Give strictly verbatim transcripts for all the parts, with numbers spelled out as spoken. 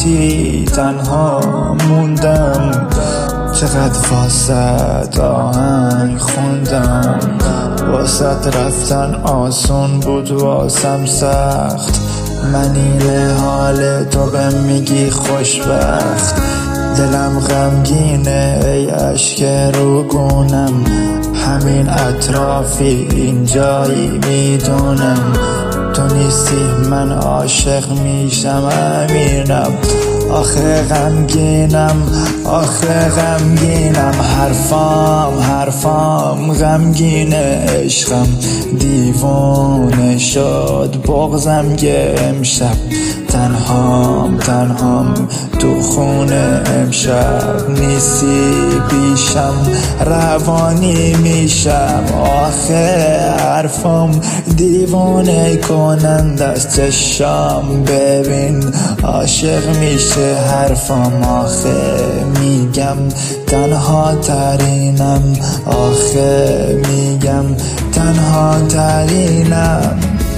وقتی تنها موندم، چقدر واسط آهنگ خوندم. واسط رفتن آسون بود، واسم سخت. منی حال تو بهم میگی خوشبخت. دلم غمگینه ای اشک رو گونم، همین اطرافی اینجایی میدونم. تو نیستی من عاشق میشم امینم. آخه غمگینم، آخه غمگینم. حرفام حرفام غمگینه، عشقم دیوونه شد بغضم یه امشب. تنهام تنهام تو خونه امشب، نیستی پیشم روانی میشم. آخه حرفام دیوونه کنند از چشام، ببین عاشق میشه حرفام. آخه میگم تنها ترینم، آخه میگم تنها ترینم.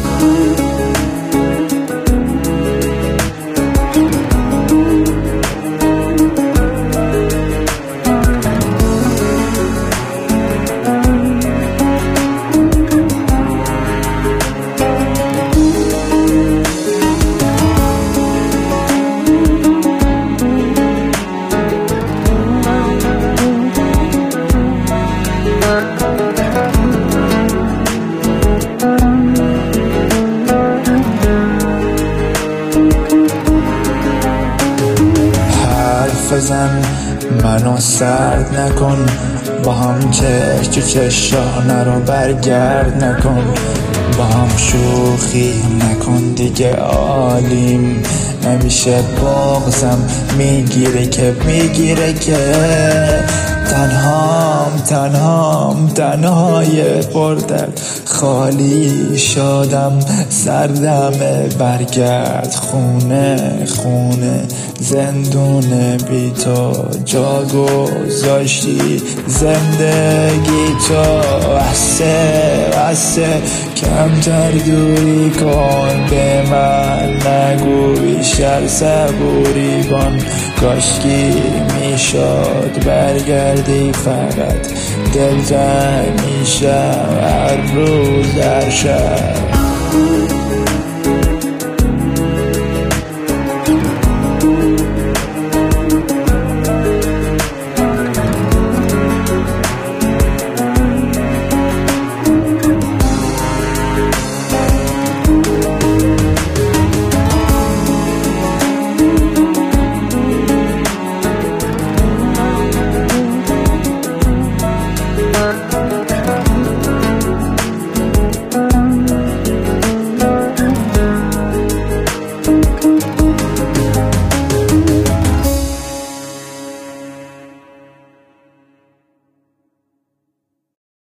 بزن منو سرد نکن، با هم چشم تو چشانه رو برگرد نکن. با هم شوخی نکن دیگه عالیم نمیشه، بغضم میگیره که میگیره که. تنهام تنهام تنهای پردرد، خالی شدم سردمه. برگرد خونه خونه، زندون بی تو جا گذاشتی زندگی تو. بسه بسه کمتر دوری کن، به من نگو بیشتر صبوری کن. کاشکی میشد برگردی، فقط دلتنگ میشم هر روز در شب.